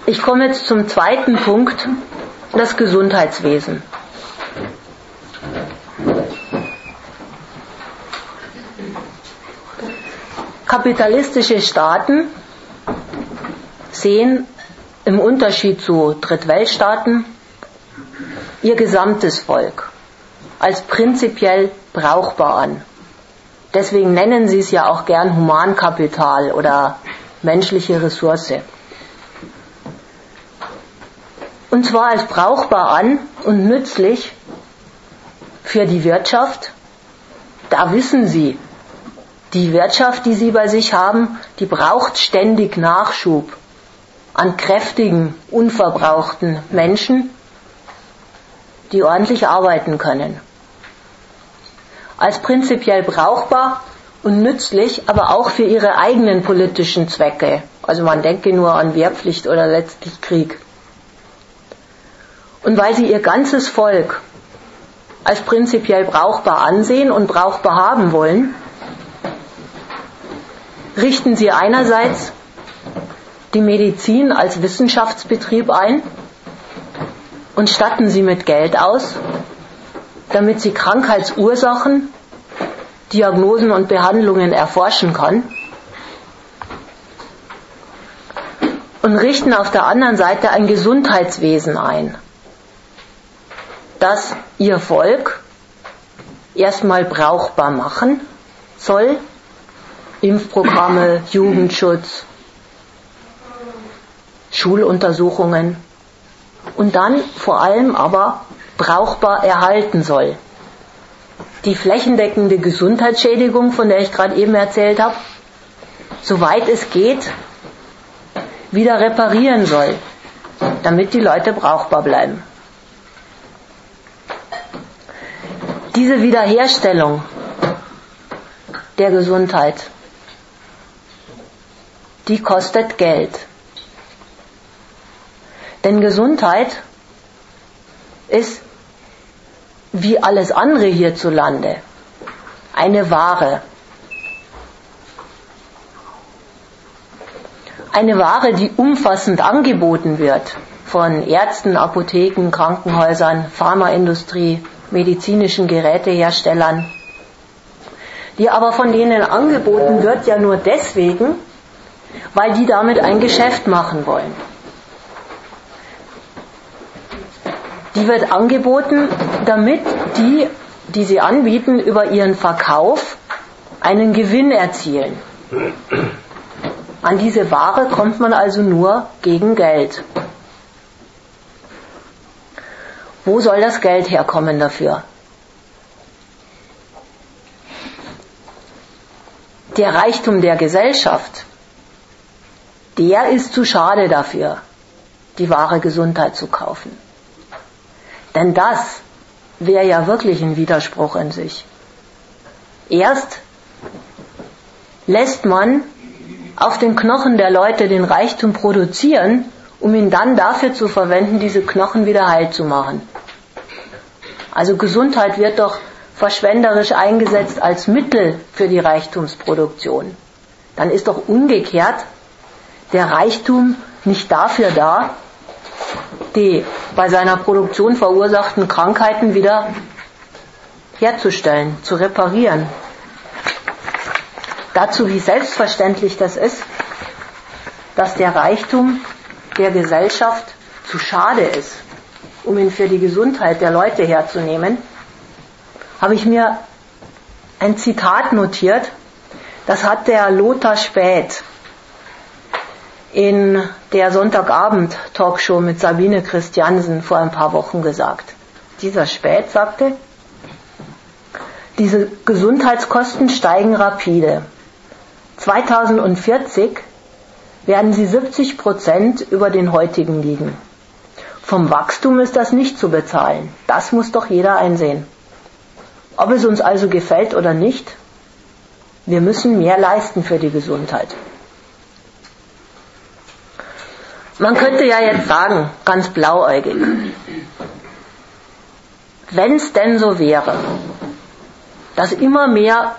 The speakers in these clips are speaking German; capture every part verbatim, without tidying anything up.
Ich komme jetzt zum zweiten Punkt, das Gesundheitswesen. Kapitalistische Staaten sehen im Unterschied zu Drittweltstaaten ihr gesamtes Volk als prinzipiell brauchbar an. Deswegen nennen sie es ja auch gern Humankapital oder menschliche Ressource. Und zwar als brauchbar an und nützlich für die Wirtschaft. Da wissen sie, die Wirtschaft, die sie bei sich haben, die braucht ständig Nachschub an kräftigen, unverbrauchten Menschen, die ordentlich arbeiten können. Als prinzipiell brauchbar und nützlich, aber auch für ihre eigenen politischen Zwecke. Also man denke nur an Wehrpflicht oder letztlich Krieg. Und weil sie ihr ganzes Volk als prinzipiell brauchbar ansehen und brauchbar haben wollen, richten sie einerseits die Medizin als Wissenschaftsbetrieb ein und statten sie mit Geld aus, damit sie Krankheitsursachen, Diagnosen und Behandlungen erforschen kann, und richten auf der anderen Seite ein Gesundheitswesen ein, das ihr Volk erstmal brauchbar machen soll. Impfprogramme, Jugendschutz, Schuluntersuchungen und dann vor allem aber brauchbar erhalten soll. Die flächendeckende Gesundheitsschädigung, von der ich gerade eben erzählt habe, soweit es geht, wieder reparieren soll, damit die Leute brauchbar bleiben. Diese Wiederherstellung der Gesundheit, die kostet Geld. Denn Gesundheit ist, wie alles andere hierzulande, eine Ware. Eine Ware, die umfassend angeboten wird von Ärzten, Apotheken, Krankenhäusern, Pharmaindustrie, medizinischen Geräteherstellern, die aber von denen angeboten wird ja nur deswegen, weil die damit ein Geschäft machen wollen. Die wird angeboten, damit die, die sie anbieten, über ihren Verkauf einen Gewinn erzielen. An diese Ware kommt man also nur gegen Geld. Wo soll das Geld herkommen dafür? Der Reichtum der Gesellschaft, der ist zu schade dafür, die wahre Gesundheit zu kaufen. Denn das wäre ja wirklich ein Widerspruch in sich. Erst lässt man auf den Knochen der Leute den Reichtum produzieren, um ihn dann dafür zu verwenden, diese Knochen wieder heil zu machen. Also Gesundheit wird doch verschwenderisch eingesetzt als Mittel für die Reichtumsproduktion. Dann ist doch umgekehrt der Reichtum nicht dafür da, die bei seiner Produktion verursachten Krankheiten wieder herzustellen, zu reparieren. Dazu, wie selbstverständlich das ist, dass der Reichtum der Gesellschaft zu schade ist, um ihn für die Gesundheit der Leute herzunehmen, habe ich mir ein Zitat notiert. Das hat der Lothar Späth in der Sonntagabend-Talkshow mit Sabine Christiansen vor ein paar Wochen gesagt. Dieser Späth sagte, diese Gesundheitskosten steigen rapide. zweitausendvierzig werden sie siebzig Prozent über den heutigen liegen. Vom Wachstum ist das nicht zu bezahlen. Das muss doch jeder einsehen. Ob es uns also gefällt oder nicht, wir müssen mehr leisten für die Gesundheit. Man könnte ja jetzt sagen, ganz blauäugig, wenn es denn so wäre, dass immer mehr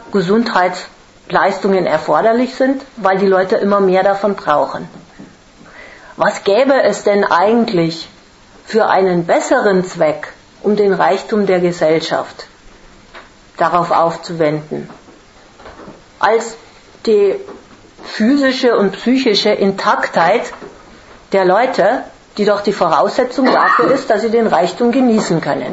Gesundheitsleistungen erforderlich sind, weil die Leute immer mehr davon brauchen, Was gäbe es denn eigentlich für einen besseren Zweck, um den Reichtum der Gesellschaft darauf aufzuwenden, als die physische und psychische Intaktheit der Leute, die doch die Voraussetzung dafür ist, dass sie den Reichtum genießen können.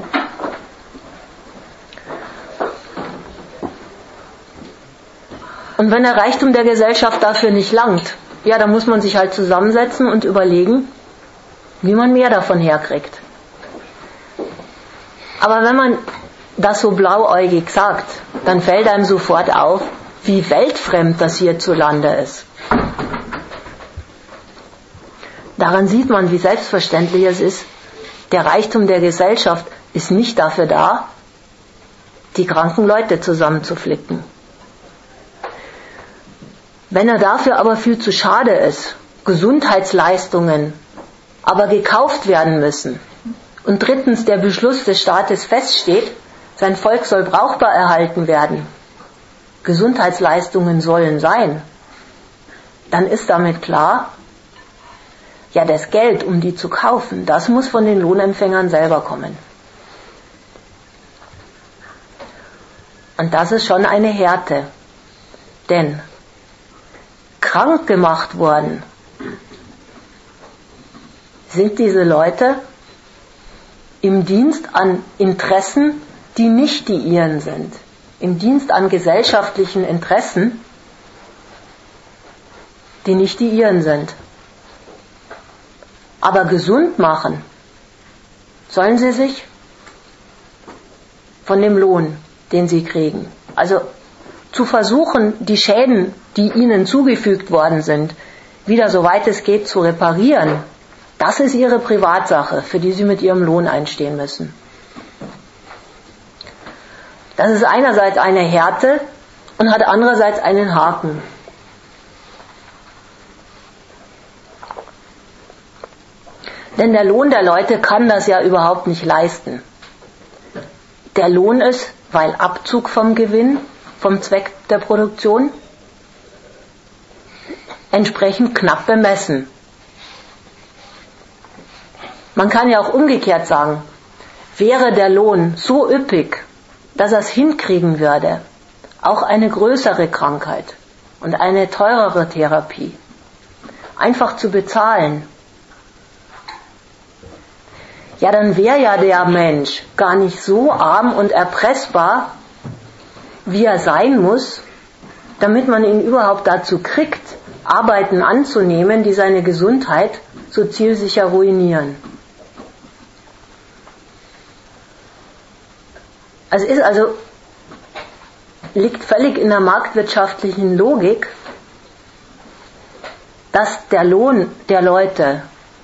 Und wenn der Reichtum der Gesellschaft dafür nicht langt, ja, dann muss man sich halt zusammensetzen und überlegen, wie man mehr davon herkriegt. Aber wenn man das so blauäugig sagt, dann fällt einem sofort auf, wie weltfremd das hierzulande ist. Daran sieht man, wie selbstverständlich es ist, der Reichtum der Gesellschaft ist nicht dafür da, die kranken Leute zusammenzuflicken. Wenn er dafür aber viel zu schade ist, Gesundheitsleistungen aber gekauft werden müssen und drittens der Beschluss des Staates feststeht, sein Volk soll brauchbar erhalten werden, Gesundheitsleistungen sollen sein, dann ist damit klar, ja, das Geld, um die zu kaufen, das muss von den Lohnempfängern selber kommen. Und das ist schon eine Härte, denn krank gemacht worden sind diese Leute im Dienst an Interessen, die nicht die ihren sind, im Dienst an gesellschaftlichen Interessen, die nicht die ihren sind. Aber gesund machen sollen sie sich von dem Lohn, den sie kriegen. Also zu versuchen, die Schäden, die ihnen zugefügt worden sind, wieder soweit es geht zu reparieren, das ist ihre Privatsache, für die sie mit ihrem Lohn einstehen müssen. Das ist einerseits eine Härte und hat andererseits einen Haken. Denn der Lohn der Leute kann das ja überhaupt nicht leisten. Der Lohn ist, weil Abzug vom Gewinn, vom Zweck der Produktion, entsprechend knapp bemessen. Man kann ja auch umgekehrt sagen, wäre der Lohn so üppig, dass er es hinkriegen würde, auch eine größere Krankheit und eine teurere Therapie einfach zu bezahlen, ja, dann wäre ja der Mensch gar nicht so arm und erpressbar, wie er sein muss, damit man ihn überhaupt dazu kriegt, Arbeiten anzunehmen, die seine Gesundheit so zielsicher ruinieren. Es ist also, liegt völlig in der marktwirtschaftlichen Logik, dass der Lohn der Leute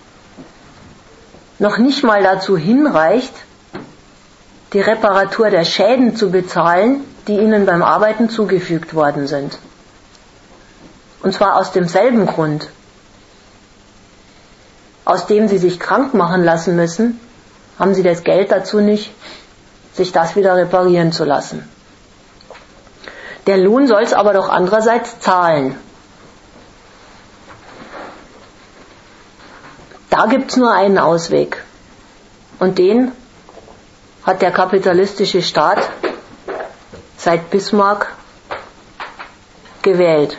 noch nicht mal dazu hinreicht, die Reparatur der Schäden zu bezahlen, die ihnen beim Arbeiten zugefügt worden sind. Und zwar aus demselben Grund, aus dem sie sich krank machen lassen müssen, haben sie das Geld dazu nicht, sich das wieder reparieren zu lassen. Der Lohn soll es aber doch andererseits zahlen. Da gibt's nur einen Ausweg. Und den hat der kapitalistische Staat seit Bismarck gewählt.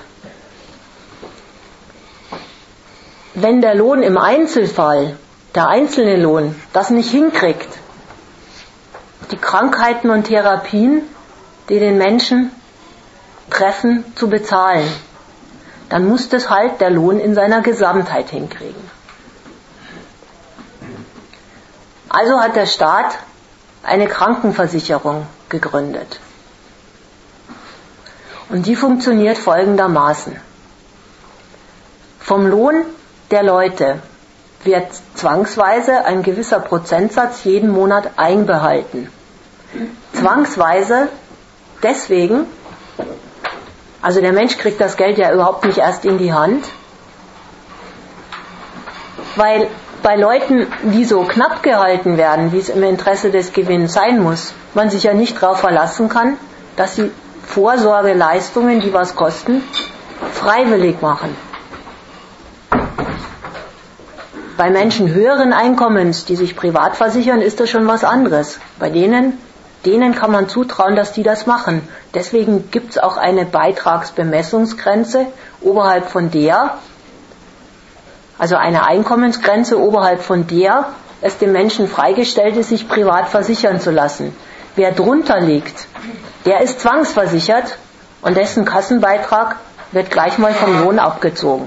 Wenn der Lohn im Einzelfall, der einzelne Lohn, das nicht hinkriegt, die Krankheiten und Therapien, die den Menschen treffen, zu bezahlen, dann muss das halt der Lohn in seiner Gesamtheit hinkriegen. Also hat der Staat eine Krankenversicherung gegründet. Und die funktioniert folgendermaßen. Vom Lohn der Leute wird zwangsweise ein gewisser Prozentsatz jeden Monat einbehalten. Zwangsweise deswegen, also der Mensch kriegt das Geld ja überhaupt nicht erst in die Hand, weil bei Leuten, die so knapp gehalten werden, wie es im Interesse des Gewinns sein muss, man sich ja nicht darauf verlassen kann, dass sie Vorsorgeleistungen, die was kosten, freiwillig machen. Bei Menschen höheren Einkommens, die sich privat versichern, ist das schon was anderes. Bei denen, denen kann man zutrauen, dass die das machen. Deswegen gibt es auch eine Beitragsbemessungsgrenze, oberhalb von der, also eine Einkommensgrenze, oberhalb von der es dem Menschen freigestellt ist, sich privat versichern zu lassen. Wer drunter liegt, der ist zwangsversichert und dessen Kassenbeitrag wird gleich mal vom Lohn abgezogen.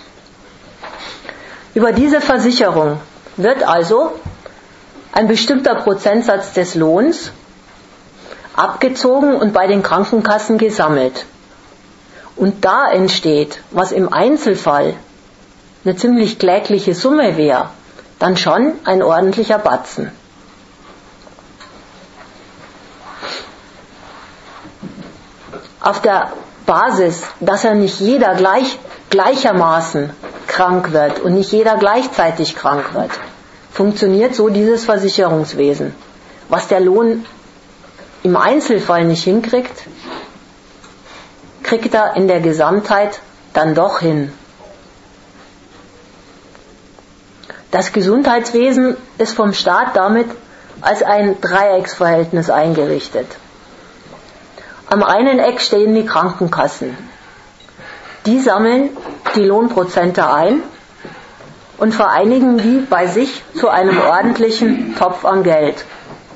Über diese Versicherung wird also ein bestimmter Prozentsatz des Lohns abgezogen und bei den Krankenkassen gesammelt. Und da entsteht, was im Einzelfall eine ziemlich klägliche Summe wäre, dann schon ein ordentlicher Batzen. Auf der Basis, dass ja nicht jeder gleich, gleichermaßen krank wird und nicht jeder gleichzeitig krank wird, funktioniert so dieses Versicherungswesen. Was der Lohn im Einzelfall nicht hinkriegt, kriegt er in der Gesamtheit dann doch hin. Das Gesundheitswesen ist vom Staat damit als ein Dreiecksverhältnis eingerichtet. Am einen Eck stehen die Krankenkassen. Die sammeln die Lohnprozente ein und vereinigen die bei sich zu einem ordentlichen Topf an Geld.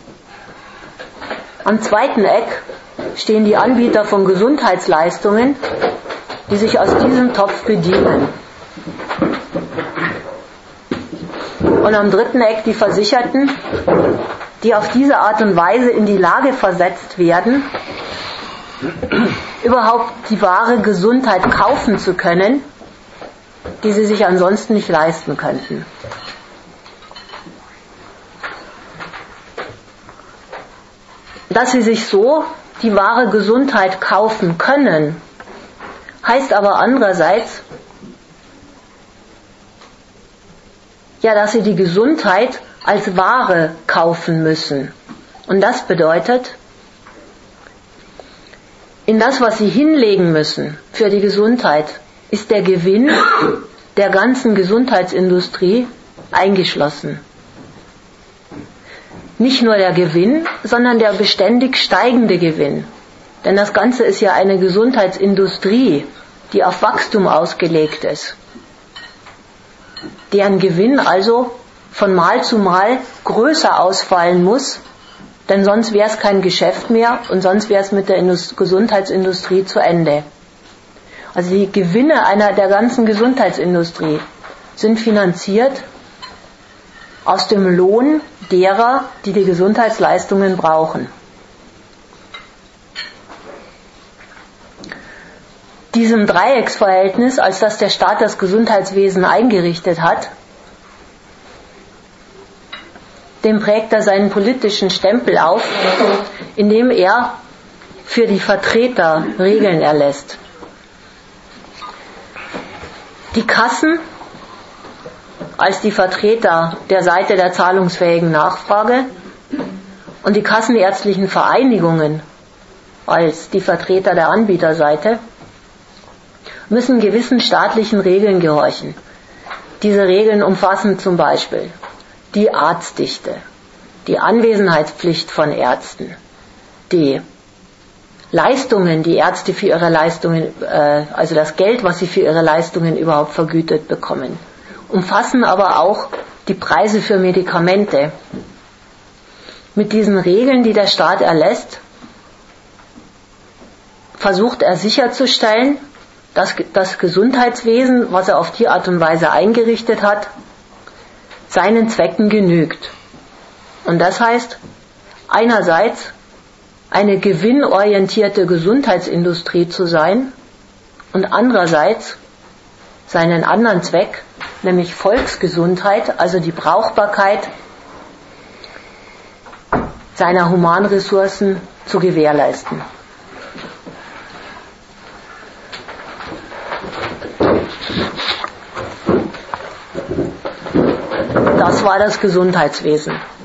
Am zweiten Eck stehen die Anbieter von Gesundheitsleistungen, die sich aus diesem Topf bedienen. Und am dritten Eck die Versicherten, die auf diese Art und Weise in die Lage versetzt werden, überhaupt die wahre Gesundheit kaufen zu können, die sie sich ansonsten nicht leisten könnten. Dass sie sich so die wahre Gesundheit kaufen können, heißt aber andererseits, ja, dass sie die Gesundheit als Ware kaufen müssen. Und das bedeutet, in das, was sie hinlegen müssen für die Gesundheit, ist der Gewinn der ganzen Gesundheitsindustrie eingeschlossen. Nicht nur der Gewinn, sondern der beständig steigende Gewinn. Denn das Ganze ist ja eine Gesundheitsindustrie, die auf Wachstum ausgelegt ist. Deren Gewinn also von Mal zu Mal größer ausfallen muss, denn sonst wäre es kein Geschäft mehr und sonst wäre es mit der Indust- Gesundheitsindustrie zu Ende. Also die Gewinne einer der ganzen Gesundheitsindustrie sind finanziert aus dem Lohn derer, die die Gesundheitsleistungen brauchen. Diesem Dreiecksverhältnis, als das der Staat das Gesundheitswesen eingerichtet hat, dem prägt er seinen politischen Stempel auf, indem er für die Vertreter Regeln erlässt. Die Kassen als die Vertreter der Seite der zahlungsfähigen Nachfrage und die kassenärztlichen Vereinigungen als die Vertreter der Anbieterseite müssen gewissen staatlichen Regeln gehorchen. Diese Regeln umfassen zum Beispiel die Arztdichte, die Anwesenheitspflicht von Ärzten, die Leistungen, die Ärzte für ihre Leistungen, äh, also das Geld, was sie für ihre Leistungen überhaupt vergütet bekommen, umfassen aber auch die Preise für Medikamente. Mit diesen Regeln, die der Staat erlässt, versucht er sicherzustellen, dass das Gesundheitswesen, was er auf die Art und Weise eingerichtet hat, seinen Zwecken genügt. Und das heißt, einerseits eine gewinnorientierte Gesundheitsindustrie zu sein und andererseits seinen anderen Zweck, nämlich Volksgesundheit, also die Brauchbarkeit seiner Humanressourcen zu gewährleisten. Das war das Gesundheitswesen.